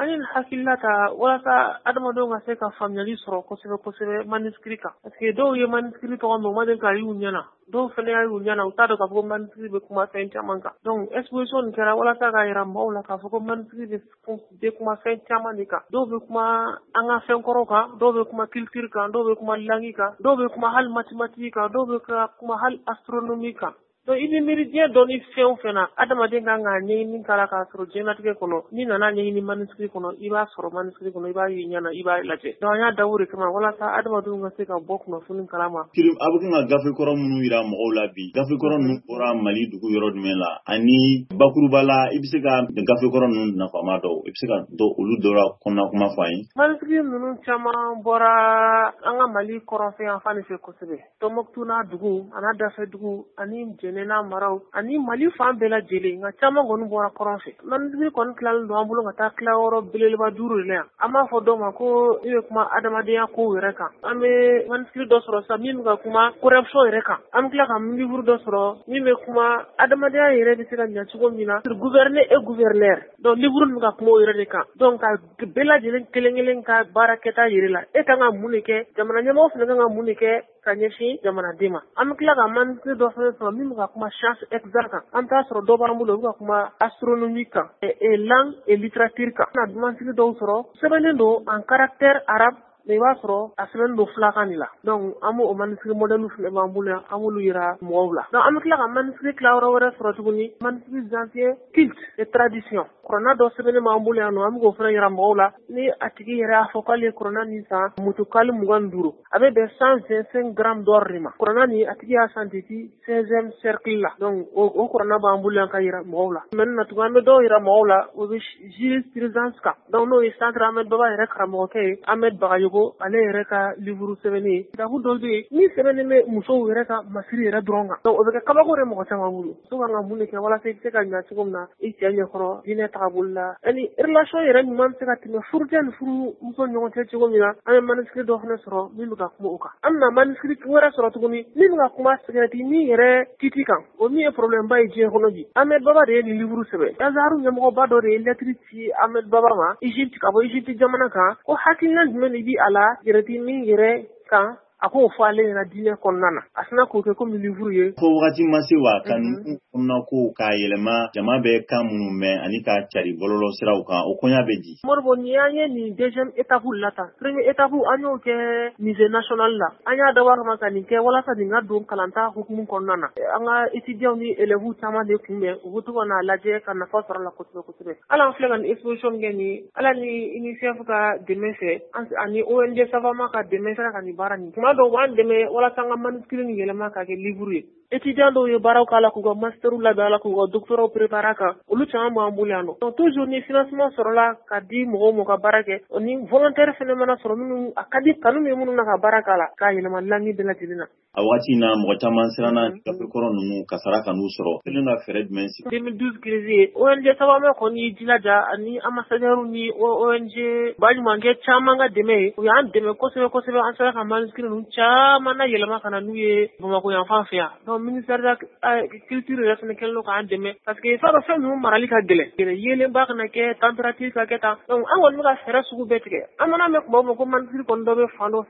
ani hakilla ta wala sa adamado nga se ka family soro kosebe manuscrit ka parce que do ye manuscrit to mo maden ka yunyana do fene ya yunyana utado ka ko manuscrit be kuma fenta manka donc exposition kera wala sa ga ira mawla ka ko manuscrit be kuma fenta manika do be kuma anga fen koroka do be kuma culture ka do be kuma langi ka do be kuma hal mathématique ka do be kuma hal astronomie ka donc il méridien doni fɛn fɛna adamaden kan ka ɲɛɲini kala k'a sɔrɔ diɲɛlatigɛ kɔnɔ ni nana ɲɛɲini manuscrit kɔnɔ i b'a sɔrɔ manuscrit kɔnɔ i b'a ye ɲɛna i b'a lajɛ donc an y'a dabɔ de kama walasa adamadenw ka se ka bɔ kunnafoni kalama. A bɛ kan ka gafe kɔrɔ minnu yira mɔgɔw la bi gafe kɔrɔ ninnu bɔra Mali dugu yɔrɔ jumɛn la ani bakuruba la i bɛ se ka gafe kɔrɔ ninnu nafama dɔw i bɛ se ka olu dɔ la kɔnɔna kuma fɔ an ye. manuscrit ninnu caman bɔra an ka Mali kɔrɔnfɛ yan fan fɛ kosɛbɛ Tɔnbɔkutu n'a dugu a n'a dafɛ dugu ani Jɛnɛ maraw ani Mali fan bɛɛ lajɛlen nka caman kɔni bɔra kɔrɔn fɛ manuscrit kɔni tilalen don an bolo ka taa tila yɔrɔ belebeleba 5 de la yan an b'a fɔ dɔw ma ko i bɛ kuma adamadenya kow yɛrɛ kan an bɛ manuscrit dɔ sɔrɔ sisan min bɛ ka kuma corruption yɛrɛ kan an bɛ tila ka livre dɔ sɔrɔ min bɛ kuma adamadenya yɛrɛ bɛ se ka ɲɛ cogo min na sur gouverner et gouverneur donc livre min bɛ ka kuma o yɛrɛ de kan donc ka bɛɛ lajɛlen kelen kelen ka baara kɛta yɛrɛ la e kan ka mun de kɛ jamana ɲɛmɔgɔ fana kan ka mun de kɛ ka ɲɛsin jamanaden ma an bɛ tila ka manuscrit dɔ fana sɔrɔ min bɛ ka kuma chance exact kan an t'a sɔrɔ dɔ b'an bolo u bɛ ka kuma astronomie kan et langue et littérature kan an na manuscrit dɔw sɔrɔ sɛbɛnnen don en caractère arabe mais i b'a sɔrɔ a sɛbɛnnen don fulakan de la donc an b'o manuscrit modèle fana b'an bolo yan an b'olu yira mɔgɔw la donc an bɛ tila ka manuscrit tila yɔrɔ wɛrɛ sɔrɔ tuguni manuscrit ancien culte et tradition kuranna dɔ sɛbɛnnen b'an bolo yan nɔ an bɛ k'o fana yira mɔgɔw la ni a tigi yɛrɛ y'a fɔ k'ale ye kuranna nin san mutukali 25 a bɛ bɛn 125 grammes d'or de ma kuranna nin a tigi y'a san depuis 16e siècle la donc o kuranna b'an bolo yan ka yira mɔgɔw la maintenant tuguni an bɛ dɔw yira mɔgɔw la o bɛ jurisprudence kan donc n'o ye centre Ahmed Baba yɛrɛ karamɔgɔkɛ ye Ahmed Bagayogo ale yɛrɛ ka livre sɛbɛnnen ye kitabu dɔw bɛ yen min sɛbɛnnen bɛ musow yɛrɛ ka masiri yɛrɛ dɔrɔn kan donc o bɛ kɛ kabako de mɔgɔ caman bolo muso kan ka mun de kɛ walasa i bɛ se ka ɲɛ cogo min na i cɛ ɲɛkɔrɔ diinɛ tagabolo la ani relation yɛrɛ ɲuman bɛ se ka tɛmɛ furujɛ ni furumuso ɲɔgɔn cɛ cogo min na an bɛ manuscrit dɔ fana sɔrɔ min bɛ ka kuma o kan an bɛna manuscrit wɛrɛ sɔrɔ tuguni min bɛ ka kuma cigarette min yɛrɛ titi kan o min ye problème ba ye diɲɛ kɔnɔ bi Ahmed Baba de ye nin livre sɛbɛn Azaru ɲɛmɔgɔba dɔ de ye lettre ci Ahmed Baba ma Egypte ka bɔ Egypte jamana kan ko hakilina jumɛn de bi a la cigarette min yɛrɛ kan a k'o fɔ ale ɲɛna diinɛ kɔnɔna na a sina k'o kɛ komi livre ye fo wagati ma se wa ka ninnu kɔnɔna kow k'a yɛlɛma jama bɛ kan minnu mɛn ani ka cari bɔlɔlɔ siraw kan o kɔɲa bɛ di Moribo ni an ye nin deuxième étape la tan premier étape an y'o kɛ musée national la an y'a dabɔ a kama ka nin kɛ walasa nin ka don kalanta hukumu kɔnɔna na an ka étudiants ni élèves caman de kunbɛn u bɛ to ka n'a lajɛ ka nafa sɔrɔ a la kosɛbɛ kosɛbɛ hali an filɛ ka nin exposition kɛ nin ala ni UNICEF ka dɛmɛ fɛ ani ONG Savama ka dɛmɛ fɛ ka nin baara nin tuma dɔw b'an dɛmɛ walasa an ka manuscrit nin yɛlɛma ka kɛ livre ye étudiants dɔw ye baaraw k'a la k'u ka masterw labɛn a la k'u ka doctorats préparer a kan olu caman b'an bolo yan nɔ donc toujours ni financement sɔrɔla ka di mɔgɔw ma ka baara kɛ ni volontaire fɛnɛ mana sɔrɔ minnu a ka di kanu bɛ minnu na ka baara k'a la k'a yɛlɛma langue bɛɛ lajɛlen na a waati in na mɔgɔ caman siranna gafe kɔrɔ ninnu kasara ka n'u sɔrɔ kelen ka fɛɛrɛ jumɛn sigi 2012 crise ye ONG Savama kɔni y'i jilaja ani ambassadeur ni ONG baɲumankɛ caman ka dɛmɛ ye u y'an dɛmɛ kosɛbɛ kosɛbɛ an sera ka manuscrit ninnu caman na yɛlɛma ka na n'u ye Bamakɔ yan fan fɛ yan donc ministère de la culture yɛrɛ fɛnɛ kɛlen don k'an dɛmɛ parce que fɛn dɔ fɛn ninnu marali ka gɛlɛn yelenba kana kɛ température ka kɛ tan donc an kɔni bɛ ka fɛɛrɛ sugu bɛɛ tigɛ an mana mɛn kuma o ma ko manuscrit kɔni dɔ bɛ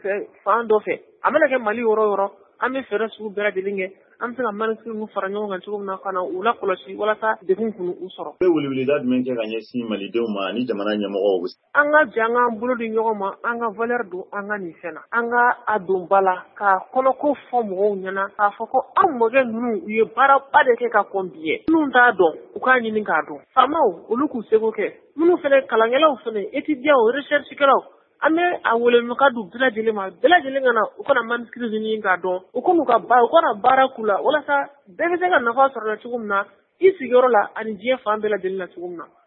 fan dɔ fɛ a mana kɛ Mali yɔrɔ yɔrɔ an bɛ fɛɛrɛ sugu bɛɛ lajɛlen kɛ an bɛ se ka manuscrit ninnu fara ɲɔgɔn kan cogo min na ka na u lakɔlɔsi walasa degun k'u sɔrɔ. bɛ weleweleda jumɛn kɛ ka ɲɛsin malidenw ma ani jamana ɲɛmɔgɔw an ka jɛ an k'an bolo di ɲɔgɔn ma an ka valeur don an ka nin fɛn na an ka a don ba la ka kɔnɔko fɔ mɔgɔw ɲɛna k'a fɔ ko an mɔkɛ ninnu u ye baaraba de kɛ ka kɔn bi ye minnu t'a dɔn u k'a ɲini k'a dɔn faamaw olu k'u seko kɛ minnu fɛnɛ kalankɛlaw fɛnɛ étudiants recherchekɛlaw an bɛ a welemaka du bɛɛ lajɛlen ma bɛɛ lajɛlen ka na u kana manuscrit ɲini k'a dɔn u kana baara k'u la walasa bɛɛ bɛ se ka nafa sɔrɔ la cogo min na i sigiyɔrɔ la ani diɲɛ fan bɛɛ lajɛlen la cogo min na